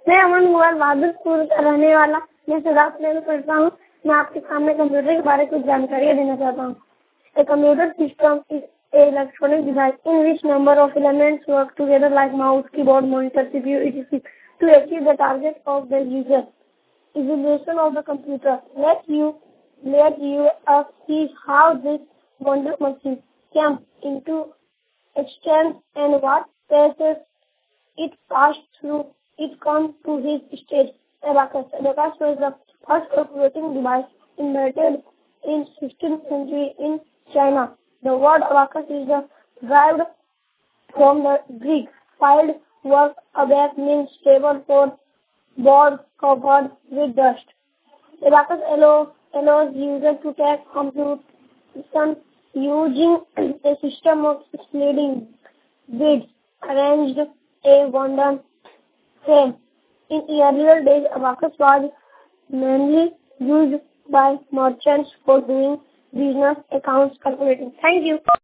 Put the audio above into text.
मैं अमन मुगल बहादुरपुर का रहने वाला, मैं सिद्धार्थ में पढ़ता हूँ। मैं आपके सामने कंप्यूटर के बारे में कुछ जानकारी देना चाहता हूँ। A computer system is a electronic device in which number of elements work together like mouse, keyboard, monitor, CPU, etc. to achieve the target of the user. Evaluation of the computer. Let you see how this wonder machine came into existence and what process it passed through. It comes to his stage. Abacus. Abacus was the first calculating device invented in 16th century in China. The word abacus is derived from the Greek filed work. Abac means table for board covered with dust. Abacus allows users to take computation using a system of sliding beads arranged a wooden frame. In earlier days, abacus was mainly used by merchants for doing business accounts calculating. Thank you.